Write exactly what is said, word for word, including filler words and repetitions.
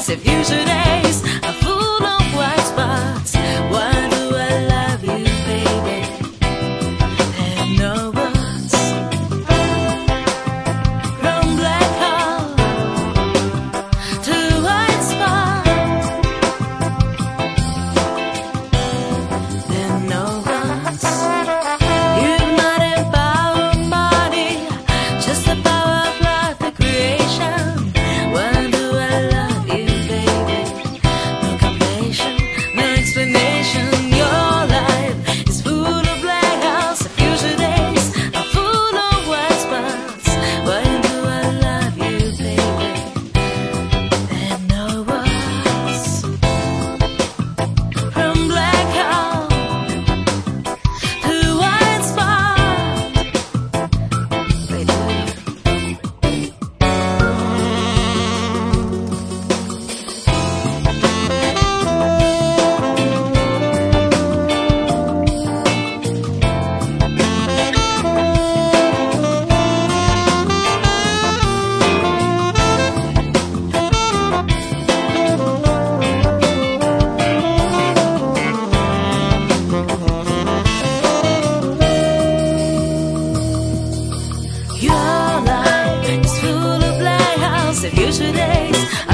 a future days are full of white spots. Why do I love you, baby, and no words? From black hole to white spot, and no words. You've not empowered money, just the power of life, the creation. Why do I love you, baby? No completion, no explanation. Your life is full of black holes. The future days are full of white spots. Why do I love you, baby? And no words. From black hole to white spot. Wait, wait. Your life is full of black holes. The future days